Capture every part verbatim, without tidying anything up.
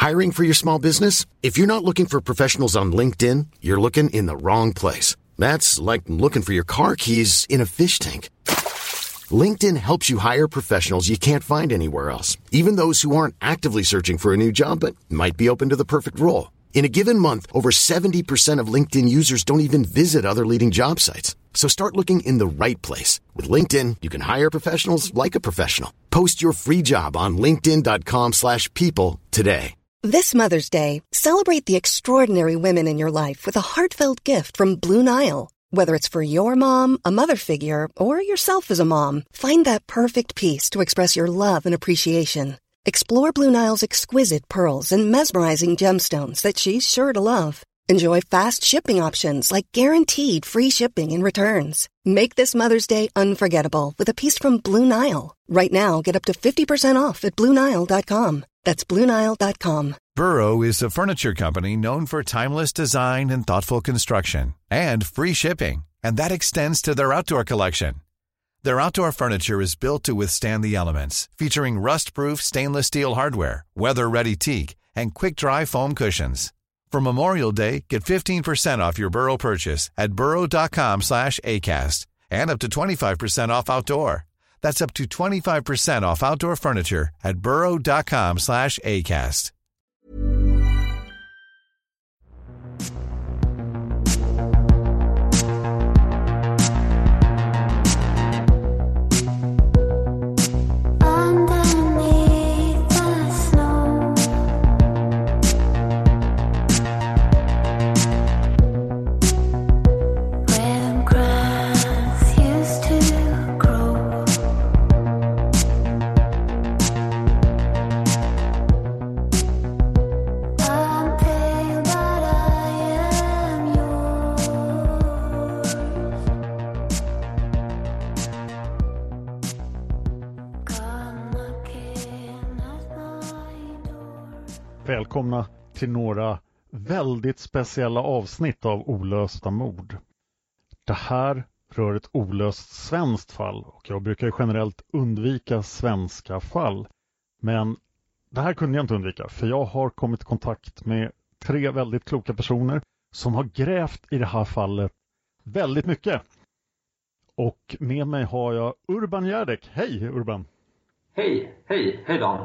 Hiring for your small business? If you're not looking for professionals on LinkedIn, you're looking in the wrong place. That's like looking for your car keys in a fish tank. LinkedIn helps you hire professionals you can't find anywhere else, even those who aren't actively searching for a new job but might be open to the perfect role. In a given month, over seventy percent of LinkedIn users don't even visit other leading job sites. So start looking in the right place. With LinkedIn, you can hire professionals like a professional. Post your free job on linkedin dot com slash people today. This Mother's Day, celebrate the extraordinary women in your life with a heartfelt gift from Blue Nile. Whether it's for your mom, a mother figure, or yourself as a mom, find that perfect piece to express your love and appreciation. Explore Blue Nile's exquisite pearls and mesmerizing gemstones that she's sure to love. Enjoy fast shipping options like guaranteed free shipping and returns. Make this Mother's Day unforgettable with a piece from Blue Nile. Right now, get up to fifty percent off at blue nile dot com. That's blue nile dot com. Burrow is a furniture company known for timeless design and thoughtful construction, and free shipping, and that extends to their outdoor collection. Their outdoor furniture is built to withstand the elements, featuring rust-proof stainless steel hardware, weather-ready teak, and quick-dry foam cushions. For Memorial Day, get fifteen percent off your Burrow purchase at burrow dot com slash acast, and up to twenty-five percent off outdoor. That's up to twenty-five percent off outdoor furniture at burrow dot com slash acast. Välkomna till några väldigt speciella avsnitt av Olösta mord. Det här rör ett olöst svenskt fall och jag brukar ju generellt undvika svenska fall. Men det här kunde jag inte undvika för jag har kommit i kontakt med tre väldigt kloka personer som har grävt i det här fallet väldigt mycket. Och med mig har jag Urban Järdek. Hej Urban! Hej, hej, hej Dan!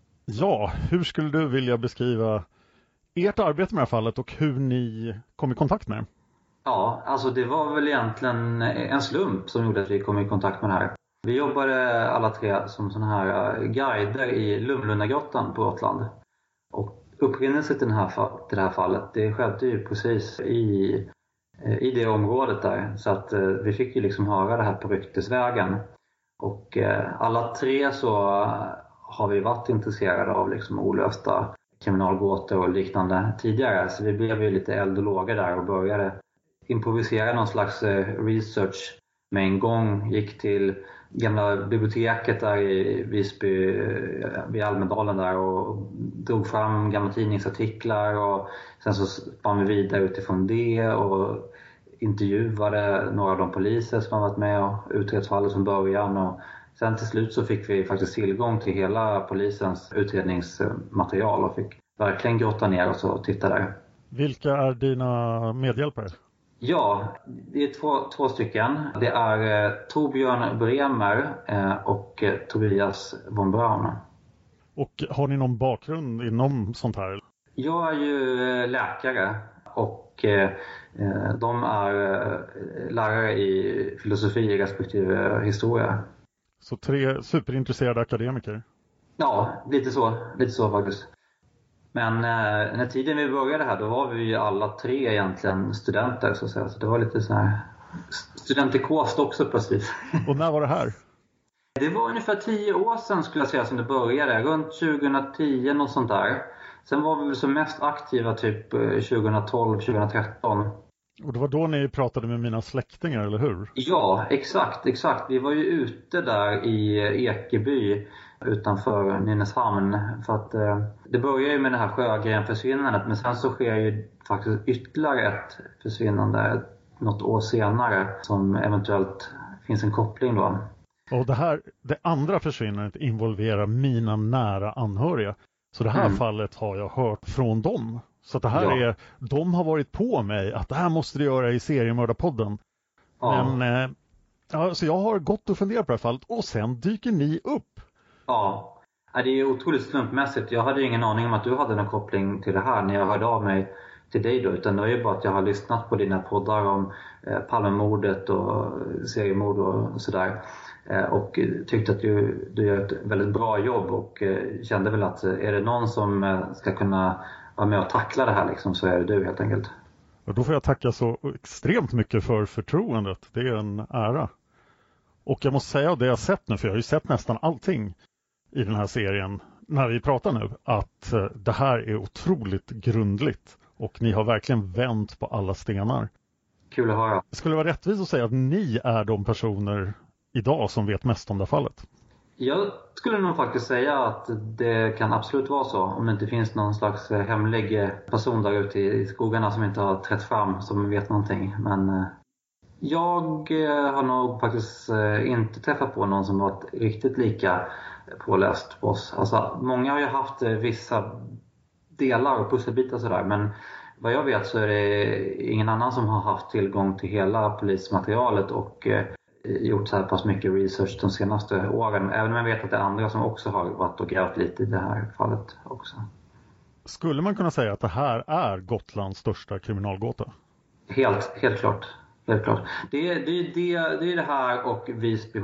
Ja, hur skulle du vilja beskriva ert arbete med det här fallet och hur ni kom i kontakt med det? Ja, alltså det var väl egentligen en slump som gjorde att vi kom i kontakt med det här. Vi jobbade alla tre som såna här guider i Lumlundagrottan på Gotland. Och upprinnelsen till, den här, till det här fallet, det skedde ju precis i, i det området där. Så att vi fick ju liksom höra det här på ryktesvägen. Och alla tre så har vi varit intresserade av liksom olösta kriminalgåtor och liknande tidigare. Så vi blev ju lite eld och låga där och började improvisera någon slags research med en gång. Gick till gamla biblioteket där i Visby vid Almedalen där och drog fram gamla tidningsartiklar och sen så spann vi vidare utifrån det och intervjuade några av de poliser som har varit med och utrett fallet från början. Och sen till slut så fick vi faktiskt tillgång till hela polisens utredningsmaterial och fick verkligen grotta ner oss och titta där. Vilka är dina medhjälpare? Ja, det är två, två stycken. Det är eh, Torbjörn Bremer eh, och eh, Tobias von Braun. Och har ni någon bakgrund inom sånt här? Jag är ju eh, läkare och eh, de är eh, lärare i filosofi respektive historia. Så tre superintresserade akademiker? Ja, lite så, lite så faktiskt. Men eh, när tiden vi började här, då var vi ju alla tre egentligen studenter så att säga. Så det var lite så här studentikost också plötsligt. Och när var det här? Det var ungefär tio år sedan skulle jag säga som det började. Runt tjugohundratio och sånt där. Sen var vi väl som mest aktiva typ tjugotolv tjugotretton. Och det var då ni pratade med mina släktingar, eller hur? Ja, exakt, exakt. Vi var ju ute där i Ekeby utanför Nynäshamn. För att eh, det börjar ju med det här Sjögren-försvinnandet. Men sen så sker ju faktiskt ytterligare ett försvinnande något år senare. Som eventuellt finns en koppling då. Och det här, det andra försvinnandet involverar mina nära anhöriga. Så det här Mm. fallet har jag hört från dem. Så att det här Ja. är, de har varit på mig att det här måste du göra i Seriemördarpodden. Ja. Men eh, ja, så jag har gått och funderat på det här fallet och sen dyker ni upp. Ja. Ja, det är otroligt slumpmässigt. Jag hade ingen aning om att du hade någon koppling till det här när jag hörde av mig till dig då. Utan det är ju bara att jag har lyssnat på dina poddar om eh, Palmemordet och seriemord och sådär. Eh, och tyckte att du, du gör ett väldigt bra jobb och eh, kände väl att är det någon som eh, ska kunna vara med och tackla det här liksom, så är det du helt enkelt. Och då får jag tacka så extremt mycket för förtroendet. Det är en ära. Och jag måste säga det jag har sett nu, för jag har ju sett nästan allting i den här serien när vi pratar nu, att eh, det här är otroligt grundligt. Och ni har verkligen vänt på alla stenar. Kul att höra. Det skulle vara rättvist att säga att ni är de personer idag som vet mest om det fallet. Jag skulle nog faktiskt säga att det kan absolut vara så. Om det inte finns någon slags hemlig person där ute i skogarna som inte har trätt fram, som vet någonting. Men jag har nog faktiskt inte träffat på någon som varit riktigt lika påläst på oss. Alltså, många har ju haft vissa delar och pusselbitar sådär, men vad jag vet så är det ingen annan som har haft tillgång till hela polismaterialet och eh, gjort så här pass mycket research de senaste åren. Även om jag vet att det är andra som också har varit och grävt lite i det här fallet också. Skulle man kunna säga att det här är Gotlands största kriminalgåta? Helt, helt klart. Helt klart. Det, är, det, är det, det är det här och Visby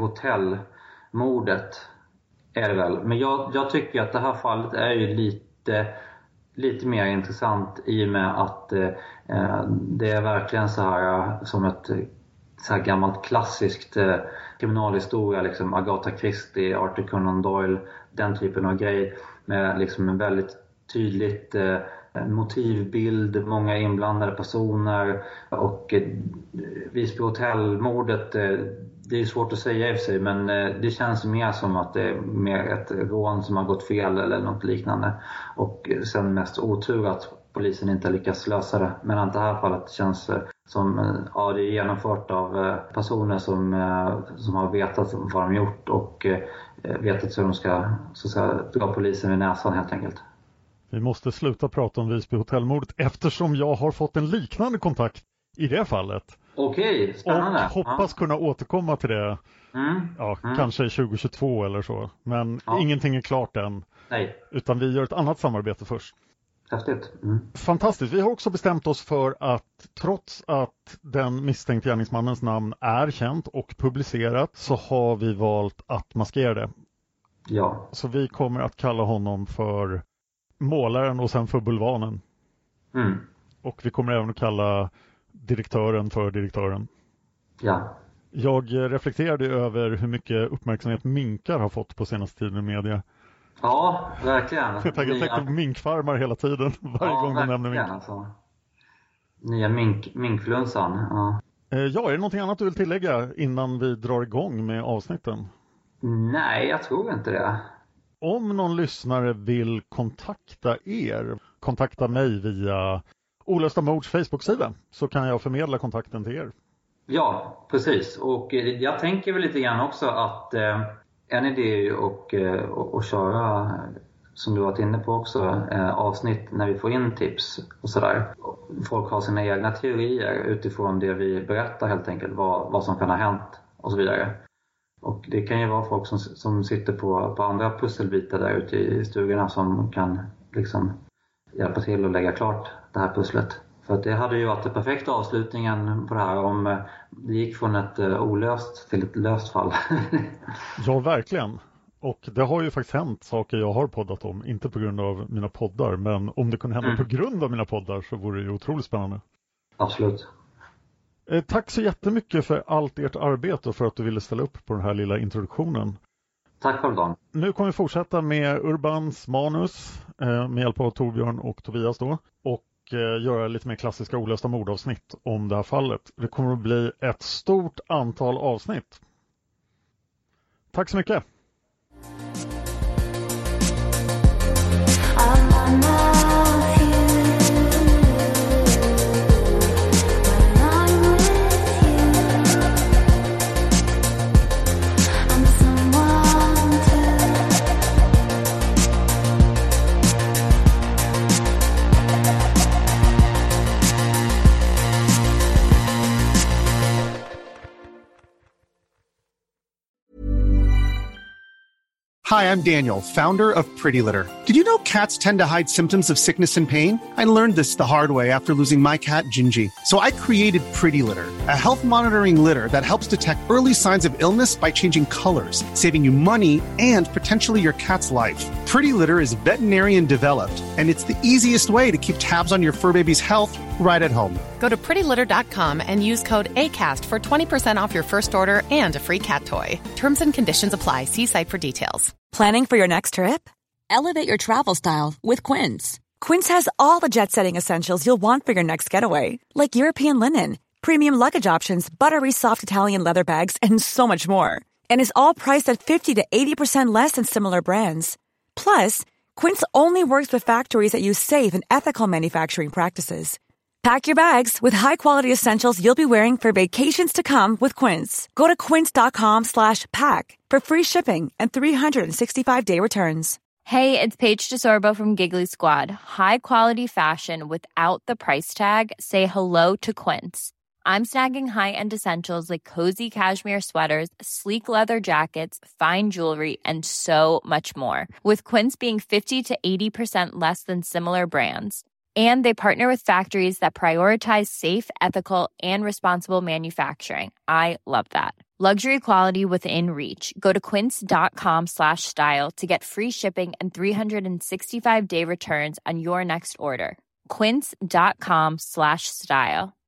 hotellmordet är det väl. Men jag, jag tycker att det här fallet är ju lite... lite mer intressant i och med att eh, det är verkligen så här som ett så här gammalt klassiskt eh, kriminalhistoria, liksom Agatha Christie, Arthur Conan Doyle, den typen av grej med liksom en väldigt tydligt eh, motivbild, många inblandade personer och eh, Visby hotellmordet, eh, det är svårt att säga i sig, men eh, det känns mer som att det är mer ett rån som har gått fel eller något liknande. Och eh, sen mest otur att polisen inte lyckas lösa det. Men att det här fallet känns eh, som eh, ja, det är genomfört av eh, personer som, eh, som har vetat vad de gjort och eh, vetat hur de ska så att säga, dra polisen i näsan helt enkelt. Vi måste sluta prata om Visby hotellmordet eftersom jag har fått en liknande kontakt i det fallet. Okej, spännande. Och hoppas ja. kunna återkomma till det mm. Ja, mm. kanske tjugo tjugotvå eller så. Men ja. ingenting är klart än. Nej. Utan vi gör ett annat samarbete först. Häftigt. Mm. Fantastiskt. Vi har också bestämt oss för att trots att den misstänkte gärningsmannens namn är känt och publicerat så har vi valt att maskera det. Ja. Så vi kommer att kalla honom för målaren och sen för bulvanen. Mm. Och vi kommer även att kalla direktören för direktören. Ja. Jag reflekterade över hur mycket uppmärksamhet minkar har fått på senaste tiden i media. Ja, verkligen. Jag tänker på minkfarmar hela tiden, varje ja, gång de nämner mink. Alltså. Nya mink, minkflunsan. Ja. ja, är det någonting annat du vill tillägga innan vi drar igång med avsnitten? Nej, jag tror inte det. Om någon lyssnare vill kontakta er, kontakta mig via Olösta Mords Facebook-sida så kan jag förmedla kontakten till er. Ja, precis. Och jag tänker väl lite grann också att eh, en idé är ju att eh, och köra, som du varit inne på också, eh, avsnitt när vi får in tips och sådär. Folk har sina egna teorier utifrån det vi berättar helt enkelt, vad, vad som kan ha hänt och så vidare. Och det kan ju vara folk som, som sitter på, på andra pusselbitar där ute i stugorna som kan liksom hjälpa till att lägga klart det här pusslet. För att det hade ju varit den perfekta avslutningen på det här om det gick från ett olöst till ett löst fall. Ja, verkligen. Och det har ju faktiskt hänt saker jag har poddat om. Inte på grund av mina poddar, men om det kunde hända mm. på grund av mina poddar så vore det ju otroligt spännande. Absolut. Eh, tack så jättemycket för allt ert arbete och för att du ville ställa upp på den här lilla introduktionen. Tack själv, Dan. Nu kommer vi fortsätta med Urbans manus eh, med hjälp av Torbjörn och Tobias då. Och eh, göra lite mer klassiska olösta mordavsnitt om det här fallet. Det kommer att bli ett stort antal avsnitt. Tack så mycket! Hi, I'm Daniel, founder of Pretty Litter. Did you know cats tend to hide symptoms of sickness and pain? I learned this the hard way after losing my cat, Gingy. So I created Pretty Litter, a health monitoring litter that helps detect early signs of illness by changing colors, saving you money and potentially your cat's life. Pretty Litter is veterinarian developed, and it's the easiest way to keep tabs on your fur baby's health right at home. Go to pretty litter dot com and use code ACAST for twenty percent off your first order and a free cat toy. Terms and conditions apply. See site for details. Planning for your next trip? Elevate your travel style with Quince. Quince has all the jet-setting essentials you'll want for your next getaway, like European linen, premium luggage options, buttery soft Italian leather bags, and so much more. And is all priced at fifty to eighty percent less than similar brands. Plus, Quince only works with factories that use safe and ethical manufacturing practices. Pack your bags with high-quality essentials you'll be wearing for vacations to come with Quince. Go to quince.com slash pack for free shipping and three sixty-five day returns. Hey, it's Paige DeSorbo from Giggly Squad. High quality fashion without the price tag. Say hello to Quince. I'm snagging high-end essentials like cozy cashmere sweaters, sleek leather jackets, fine jewelry, and so much more. With Quince being fifty to eighty percent less than similar brands. And they partner with factories that prioritize safe, ethical, and responsible manufacturing. I love that. Luxury quality within reach. Go to quince.com slash style to get free shipping and three sixty-five day returns on your next order. Quince.com slash style.